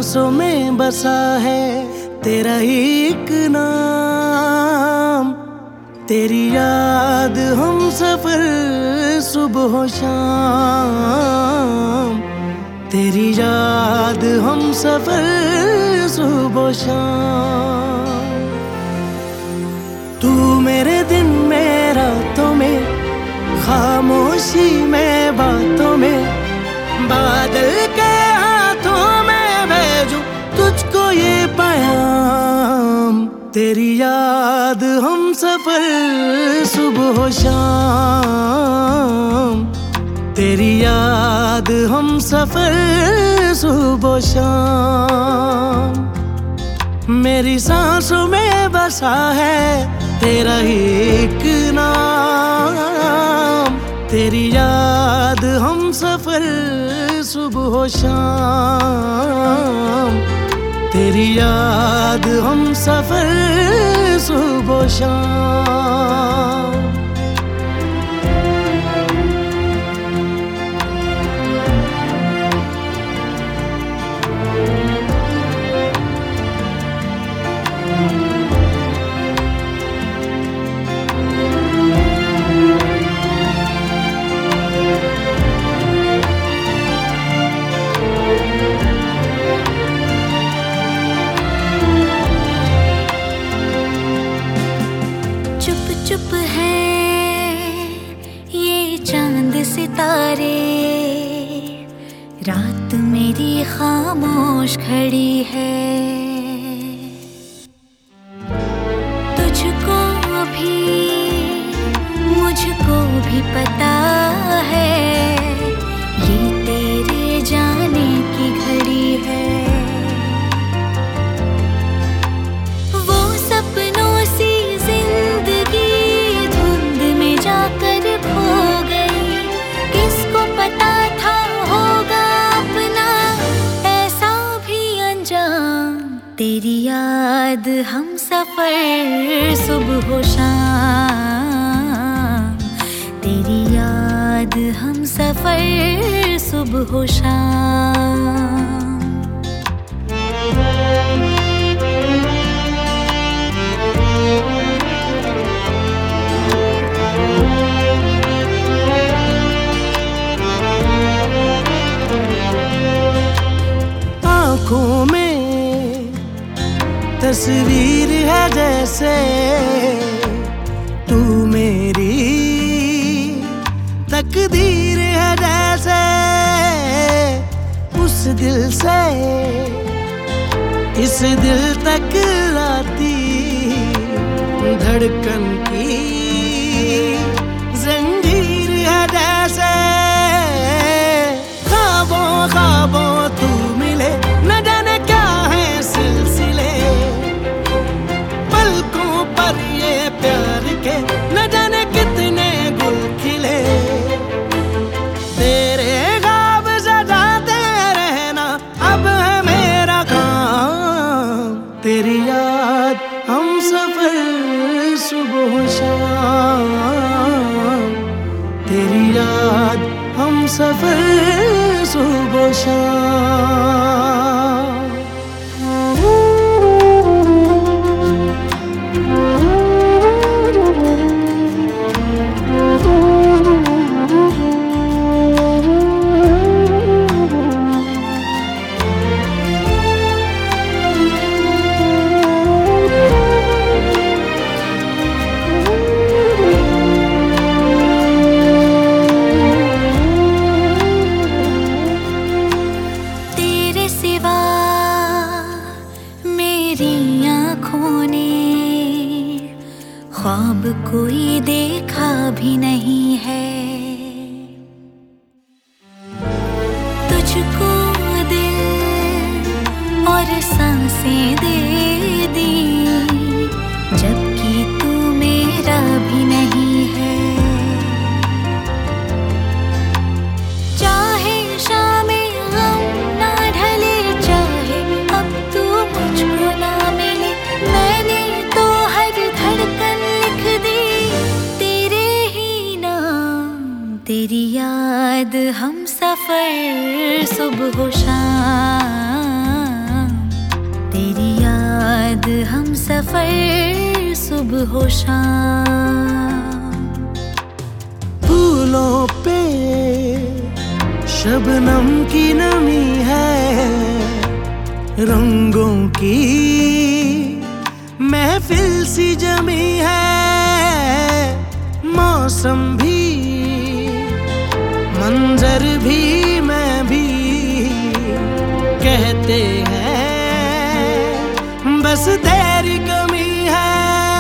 सांसों में बसा है तेरा ही एक नाम। तेरी याद हम सफर सुबह शाम, तेरी याद हम सफर सुबह शाम। तू मेरे दिन में रातों में, खामोशी में बातों में, बादल के हाथों में भेजूं तुझको ये पैगाम। तेरी याद हम सफर सुबह शाम, तेरी याद हम सफर सुबह शाम। मेरी सांसों में बसा है तेरा ही एक नाम। तेरी याद हम सफर सुबह शाम, तेरी याद हम सफर सुबह शाम। चुप है ये चांद सितारे, रात मेरी खामोश खड़ी है। तुझको भी मुझको भी पता है ये तेरे जाने की घड़ी है। वो सपनों सी जिंदगी धुंध में जाकर खो गई, किसको पता था होगा अपना ऐसा भी अंजाम। तेरी याद हम सफर सुबह शाम, तेरी याद हम सफर सुबह शाम। आँखों में तस्वीर है जैसे तू मेरी तकदीर है जैसे। उस दिल से इस दिल तक लाती धड़कन की जंजीर है जैसे। ख्वाबों ख्वाबों तू मिले, न जाने क्या है सिलसिले, पलकों पर ये प्यार के न जाने कितने गुल खिले। तेरे ख्वाब सजाते रहना अब है मेरा काम। तेरी याद हम सफर सुबह शाम, तेरी याद हम सफर सुबह शाम। ख्वाब कोई देखा भी नहीं है, तुझको दिल और सांसें दे दी, जबकि तू मेरा भी नहीं है। चाहे शामें गम ना ढले, चाहे अब तू मुझको ना मिले, मैंने तो हर धड़कन लिख दी तेरे ही नाम। तेरी याद हम सफर सुबह शाम, याद हम सफर सुबह हो शाम। फूलों पे शबनम की नमी है, रंगों की महफिल सी जमी है। मौसम भी, मंजर भी, मैं भी कहते हैं बस तेरी कमी है।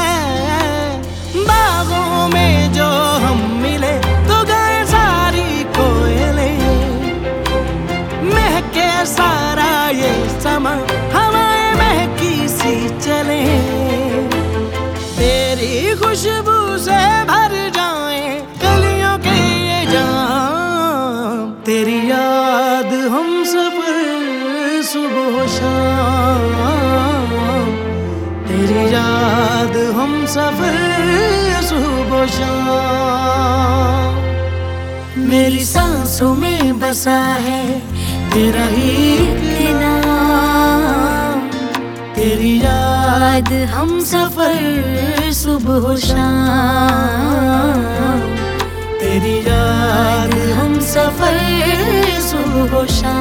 बागों में जो हम मिले तो गाए सारी कोयलें, महके सारा ये समा हवाएं महकी सी चले। तेरी खुशबू से भर जाए कलियों के ये जाम। तेरी याद हम सफर सुबह शाम, तेरी याद हम सफर सुबह शाम। मेरी सांसों में बसा है तेरा ही नाम। तेरी याद हम सफर सुबह शाम, तेरी याद हम सफर सुबह शाम।